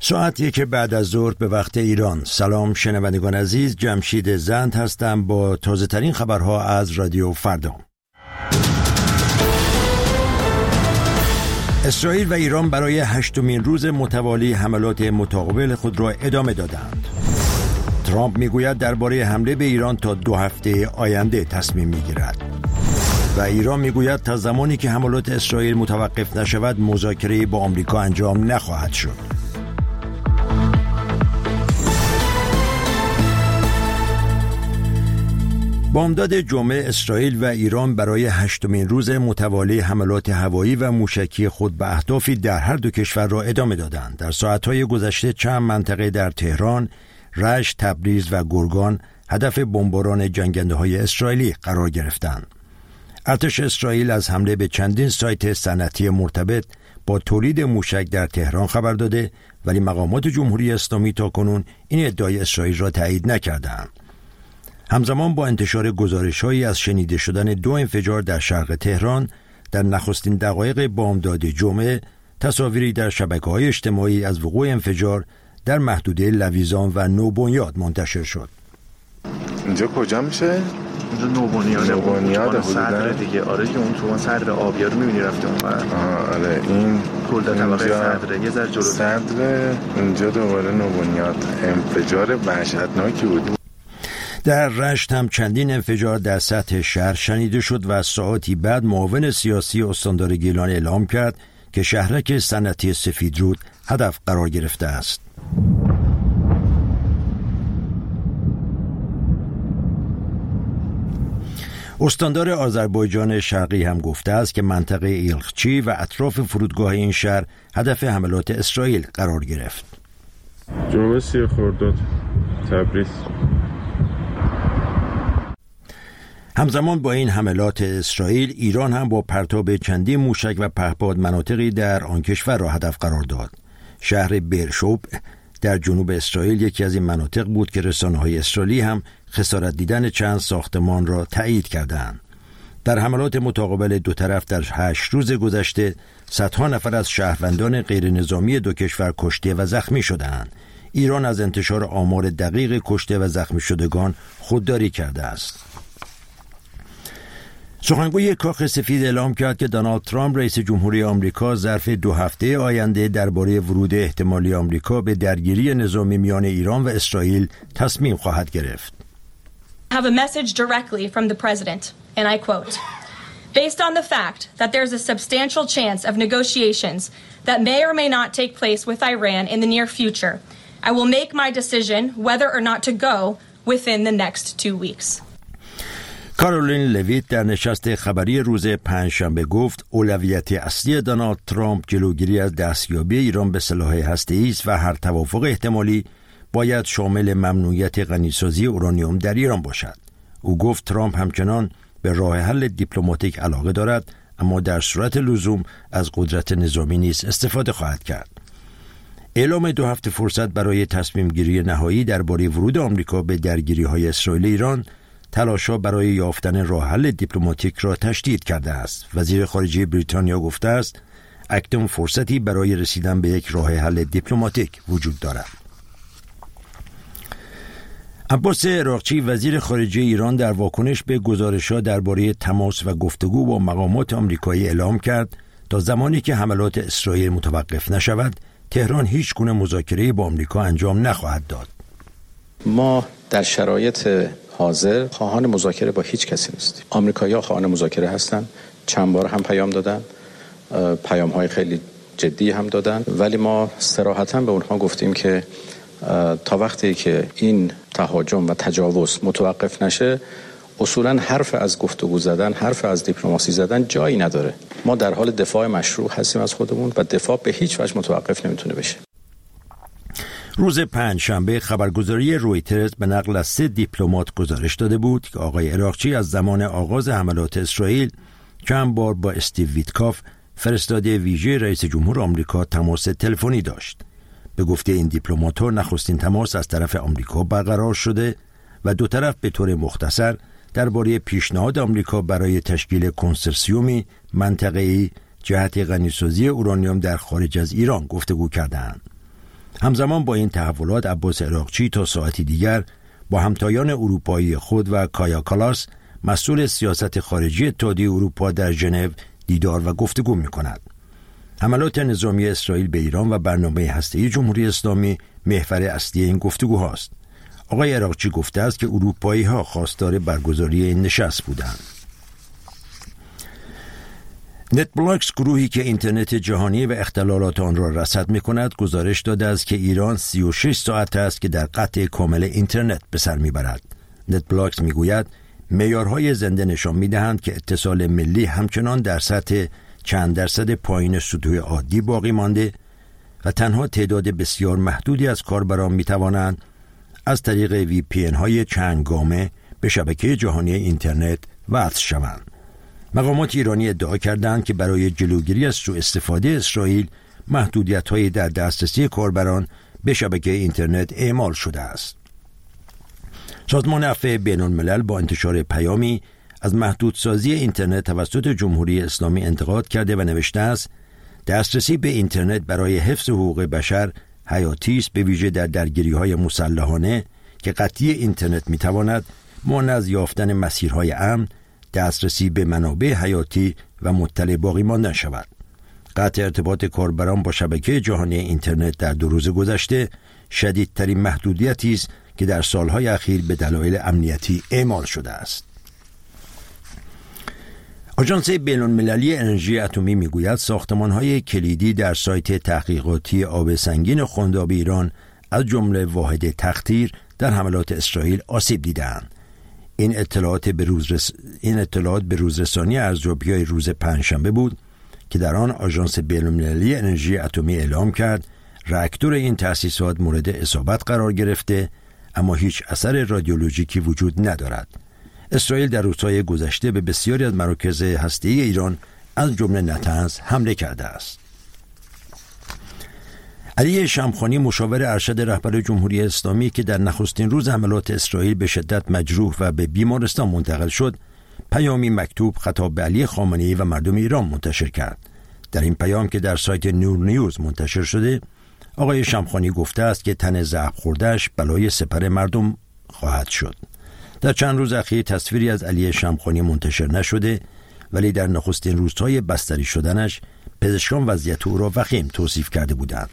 ساعت 1 بعد از ظهر به وقت ایران. سلام شنوندگان عزیز، جمشید زند هستم با تازه ترین خبرها از رادیو فردا. اسرائیل و ایران برای 8مین روز متوالی حملات متقابل خود را ادامه دادند. ترامپ میگوید درباره حمله به ایران تا 2 هفته آینده تصمیم میگیرد و ایران میگوید تا زمانی که حملات اسرائیل متوقف نشود مذاکره با آمریکا انجام نخواهد شد. بامداد جمعه اسرائیل و ایران برای 8مین روز متوالی حملات هوایی و موشکی خود به اهدافی در هر دو کشور را ادامه دادند. در ساعتهای گذشته چند منطقه در تهران، رشت، تبریز و گرگان هدف بمباران جنگنده‌های اسرائیلی قرار گرفتند. ارتش اسرائیل از حمله به چندین سایت صنعتی مرتبط با تولید موشک در تهران خبر داده، ولی مقامات جمهوری اسلامی تاکنون این ادعای اسرائیل را تایید نکردند. همزمان با انتشار گزارش‌هایی از شنیده شدن 2 انفجار در شرق تهران در نخستین دقایق بامداد جمعه، تصاویری در شبکه‌های اجتماعی از وقوع انفجار در محدوده لویزان و نوبنیاد منتشر شد. اینجا کجا میشه؟ اینجا نوبنیاد صدر دیگه. آره که اون تو صدر آبیار رو می‌بینی رفته اونور. آره این کل طبقه صدر یه ذره جلو صدر، اینجا دوباره نوبنیاد. انفجار وحشتناکی بود. در رشت هم چندین انفجار در سطح شهر شنیده شد و ساعتی بعد معاون سیاسی استاندار گیلان اعلام کرد که شهرک صنعتی سفیدرود هدف قرار گرفته است. استاندار آذربایجان شرقی هم گفته است که منطقه ایلخچی و اطراف فرودگاه این شهر هدف حملات اسرائیل قرار گرفت. جمعه 30 خرداد تبریز. همزمان با این حملات اسرائیل، ایران هم با پرتاب چندین موشک و پهپاد مناطقی در آن کشور را هدف قرار داد. شهر بیرشوب در جنوب اسرائیل یکی از این مناطق بود که رسانه‌های اسرائیلی هم خسارت دیدن چند ساختمان را تایید کردند. در حملات متقابل دو طرف در 8 روز گذشته صدها نفر از شهروندان غیر نظامی دو کشور کشته و زخمی شدند. ایران از انتشار آمار دقیق کشته و زخمی شدگان خودداری کرده است. سخنگوی کاخ سفید اعلام کرد که دونالد ترامپ رئیس جمهوری آمریکا ظرف 2 هفته آینده درباره ورود احتمالی آمریکا به درگیری نظامی میان ایران و اسرائیل تصمیم خواهد گرفت. I have a message directly from the president, and I quote, "Based on the fact that there's a substantial chance of negotiations that may or may not take place with Iran in the near future, I will make my decision whether or not to go within the next 2 weeks." کارولین لویت در نشست خبری روز پنجشنبه گفت اولویت اصلی دونالد ترامپ جلوگیری از دستیابی ایران به سلاح هسته‌ای است و هر توافق احتمالی باید شامل ممنوعیت غنیسازی اورانیوم در ایران باشد. او گفت ترامپ همچنان به راه حل دیپلماتیک علاقه دارد، اما در صورت لزوم از قدرت نظامی نیز استفاده خواهد کرد. اعلام 2 هفته فرصت برای تصمیم گیری نهایی درباره ورود آمریکا به درگیری‌های اسرائیل ایران تلاش‌ها برای یافتن راه حل دیپلماتیک را تشدید کرده است. وزیر خارجه بریتانیا گفته است اکنون فرصتی برای رسیدن به یک راه حل دیپلماتیک وجود دارد. عباس عراقچی وزیر خارجه ایران در واکنش به گزارش‌ها درباره تماس و گفتگو با مقامات آمریکایی اعلام کرد تا زمانی که حملات اسرائیل متوقف نشود تهران هیچ گونه مذاکره با آمریکا انجام نخواهد داد. ما در شرایط حاضر خواهان مذاکره با هیچ کسی نیستیم. آمریکایی‌ها خواهان مذاکره هستند، چند بار هم پیام دادن، پیام‌های خیلی جدی هم دادن، ولی ما صراحتاً به اونها گفتیم که تا وقتی که این تهاجم و تجاوز متوقف نشه اصولاً حرف از گفتگو زدن، حرف از دیپلماسی زدن جایی نداره. ما در حال دفاع مشروع هستیم از خودمون و دفاع به هیچ وجه متوقف نمیتونه بشه. روز پنجشنبه خبرگزاری رویترز به نقل از 3 دیپلمات گزارش داده بود که آقای عراقچی از زمان آغاز حملات اسرائیل چند بار با استیو ویتکاف فرستاده ویژه رئیس جمهور آمریکا تماس تلفنی داشت. به گفته این دیپلمات‌ها نخستین تماس از طرف آمریکا برقرار شده و دو طرف به طور مختصر درباره پیشنهاد آمریکا برای تشکیل کنسرسیومی منطقه‌ای جهت غنیسازی اورانیوم در خارج از ایران گفتگو کردند. همزمان با این تحولات عباس عراقچی تا ساعتی دیگر با همتایان اروپایی خود و کایا کالاس مسئول سیاست خارجی اتحادیه اروپا در ژنو دیدار و گفتگو می‌کند. حملات نظامی اسرائیل به ایران و برنامه هسته‌ای جمهوری اسلامی محور اصلی این گفتگوهاست. آقای عراقچی گفته است که اروپایی‌ها خواستار برگزاری این نشست بودند. نتبلاکس، گروهی که اینترنت جهانی و اختلالات آن را رصد می‌کند، گزارش داده است که ایران 36 ساعت است که در قطع کامل اینترنت به سر می‌برد. نتبلاکس می‌گوید معیارهای زنده نشان می‌دهند که اتصال ملی همچنان در سطح چند درصد پایین سطوح عادی باقی مانده و تنها تعداد بسیار محدودی از کاربران می‌توانند از طریق VPN های چند گامه به شبکه جهانی اینترنت وصل شوند. مقامات ایرانی ادعا کردند که برای جلوگیری از سوء استفاده اسرائیل محدودیت‌هایی در دسترسی کاربران به شبکه اینترنت اعمال شده است. سازمان عفو بین‌الملل با انتشار پیامی از محدودسازی اینترنت توسط جمهوری اسلامی انتقاد کرده و نوشته است: دسترسی به اینترنت برای حفظ حقوق بشر حیاتی است، به ویژه در درگیری‌های مسلحانه که قطعی اینترنت می‌تواند مانع از یافتن مسیرهای امن، دسترسی به منابع حیاتی و مطلع باقی ماندن شود. قطع ارتباط کاربران با شبکه جهانی اینترنت در 2 روز گذشته شدیدترین محدودیتی است که در سالهای اخیر به دلایل امنیتی اعمال شده است. آژانس بین‌المللی انرژی اتمی میگوید ساختمان‌های کلیدی در سایت تحقیقاتی آب سنگین خنداب ایران از جمله واحد تقطیر در حملات اسرائیل آسیب دیدند. این اطلاعات به روزرسانی ارزیابی‌های روز پنجشنبه بود که در آن آژانس بین‌المللی انرژی اتمی اعلام کرد راکتور این تأسیسات مورد اصابت قرار گرفته، اما هیچ اثر رادیولوژیکی وجود ندارد. اسرائیل در روزهای گذشته به بسیاری از مراکز هسته‌ای ایران از جمله نطنز حمله کرده است. علی شمخانی، مشاور ارشد رهبر جمهوری اسلامی که در نخستین روز حملات اسرائیل به شدت مجروح و به بیمارستان منتقل شد، پیامی مکتوب خطاب به علی خامنه‌ای و مردم ایران منتشر کرد. در این پیام که در سایت نور نیوز منتشر شده، آقای شمخانی گفته است که تن ضرب خورده‌اش بلای سپر مردم خواهد شد. در چند روز اخیر تصویری از علی شمخانی منتشر نشده، ولی در نخستین روزهای بستری شدنش پزشکان وضعیت او را وخیم توصیف کرده بودند.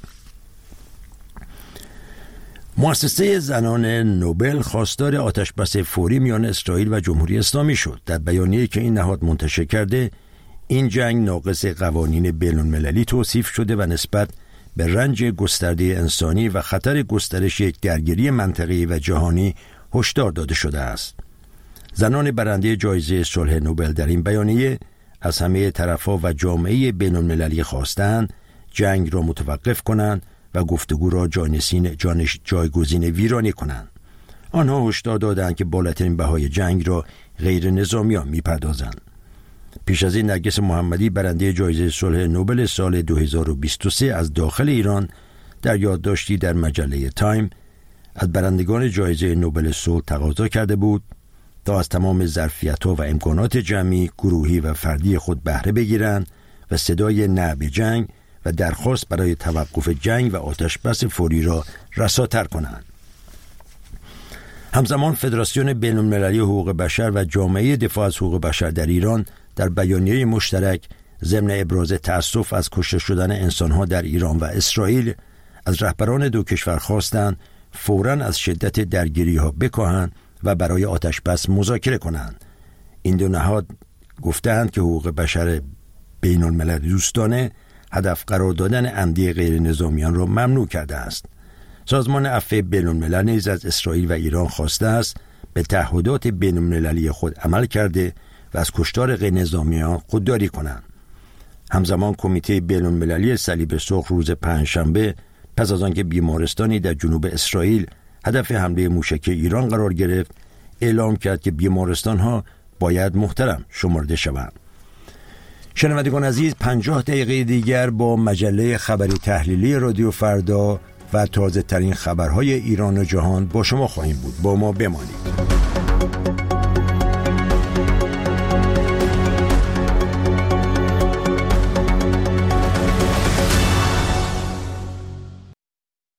مؤسسه زنان نوبل خواستار آتشبس فوری میان اسرائیل و جمهوری اسلامی شد. در بیانیه‌ای که این نهاد منتشر کرده، این جنگ ناقض قوانین بین‌المللی توصیف شده و نسبت به رنج گسترده انسانی و خطر گسترش یک درگیری منطقه‌ای و جهانی هشدار داده شده است. زنان برنده جایزه صلح نوبل در این بیانیه از همه طرف‌ها و جامعه بین‌المللی خواستند جنگ را متوقف کنند و گفتگو را جایگزین ویرانی کنند. آنها هشدار دادند که بالاترین بهای جنگ را غیر نظامیان می‌پردازند. پیش از این نرگس محمدی برنده جایزه صلح نوبل سال 2023 از داخل ایران در یادداشتی در مجله تایم از برندگان جایزه نوبل صلح تقاضا کرده بود تا از تمام ظرفیت‌ها و امکانات جمعی، گروهی و فردی خود بهره بگیرند و صدای نه به جنگ و درخواست برای توقف جنگ و آتشبس فوری را رساتر کنند. همزمان فدراسیون بین‌المللی حقوق بشر و جامعه دفاع از حقوق بشر در ایران در بیانیه مشترک ضمن ابراز تأسف از کشته شدن انسان‌ها در ایران و اسرائیل از رهبران دو کشور خواستند فوراً از شدت درگیری‌ها بکاهند و برای آتشبس مذاکره کنند. این دو نهاد گفتند که حقوق بشر بین‌المللی دوستانه هدف قرار دادن عمدی غیر نظامیان را ممنوع کرده است. سازمان عفو بین‌الملل نیز از اسرائیل و ایران خواسته است به تعهدات بین‌المللی خود عمل کرده و از کشتار غیر نظامیان خودداری کنند. همزمان کمیته بین‌المللی صلیب سرخ روز پنجشنبه پس از آنکه بیمارستانی در جنوب اسرائیل هدف حمله موشکی ایران قرار گرفت، اعلام کرد که بیمارستان‌ها باید محترم شمرده شوند. شنوندگان عزیز، 50 دقیقه دیگر با مجله خبری تحلیلی رادیو فردا و تازه ترین خبرهای ایران و جهان با شما خواهیم بود. با ما بمانید.